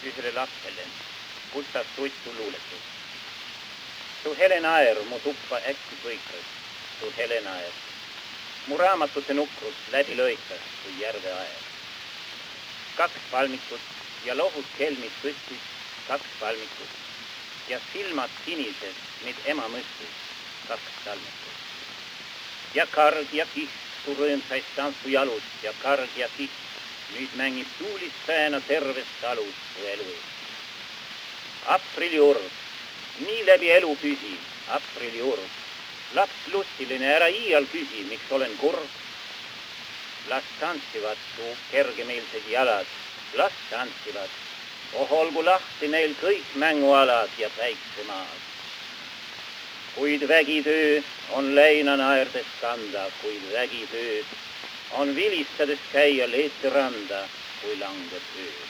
ühele lapsele, Gustav Suitsu luuletus. Su hele naer mu tuppa äkki põikras, su hele naer. Mu raamatute nukrus läbi lõikas, kui järve aer. 2 palmikut ja lohud kelmid tõstis 2 palmikut ja silmad sinised, mid ema mõstis 2 salmikut. Ja karg ja kiht su rõõmsais tantsu jalust ja karg ja kiht nüüd mängib tuulist sääna tervest talust su elu eest. Apriliurg, nii läbi elu püsi, apriliurg. Laps lustiline, ära iial küsi, miks olen kurb. Las tantsivad su kergemeelsed jalad, las tantsivad. Oh, olgu lahti neil kõik mängualad ja päiksemaad. Kuid vägitöö on leina naerdes kanda, kuid vägitöö on vilistades käia leete randa, kui langeb öö.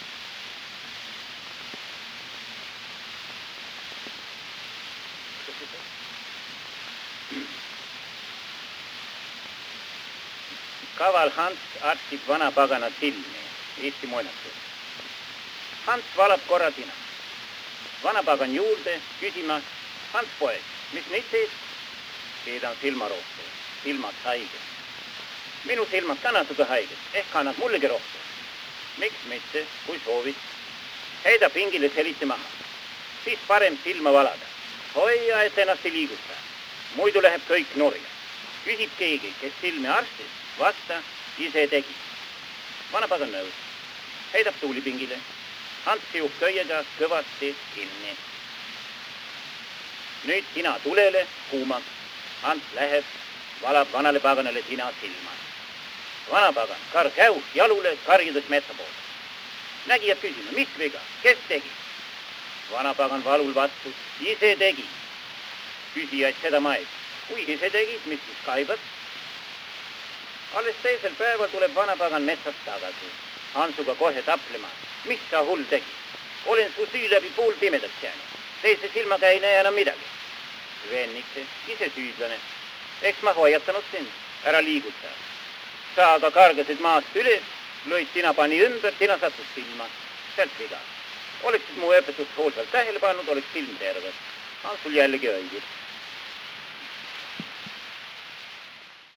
Kaval Hans arstib vana pagana silmi, Eesti muinatus. Hans valab korra tina. Vana pagan juurde küsima, Hans poeg, mis neid teed? Keedan silmarohtu, silmad haiged. Minu silmad ka natuke haiged, ehk annad mullegi rohtu. Miks mitte, kui soovid? Heida pingile seliti maha, siis parem silma valada. Hoia, et ennast ei liiguta, muidu läheb kõik nurja. Küsib keegi, kes silmi arstis, vasta, ise tegi. Vana pagan nõus, heidab tuulipingile. Hans siub köiega kõvasti kinni. Nüüd tina tulele, kuumab. Hans läheb, valab vanale paganale tina silma. Vana pagan, karg käu jalule, kargides metsa poole. Nägi jääb küsima, mis viga, kes tegi? Vana pagan valul vastu, ise tegi. Küsijaid seda maeb. Kui ise tegid, mis siis kaibad? Alles teisel päeval tuleb vana pagan metsast tagasi. Hansuga kohe taplema. Mis sa hull tegi? Olen su süü läbi pool pimedaks jäänud. Teise silmaga ei näe enam midagi. Vennikse, ise süüdlane. Eks ma hoiatanud sind, ära liiguta. Sa aga kargasid maast üles, lõid tina pani ümber, tina sattus silma. Sealt viga. Oleksid mu õpetust hoolsalt tähele pannud, oleks silm terve. Hansul jällegi õigid.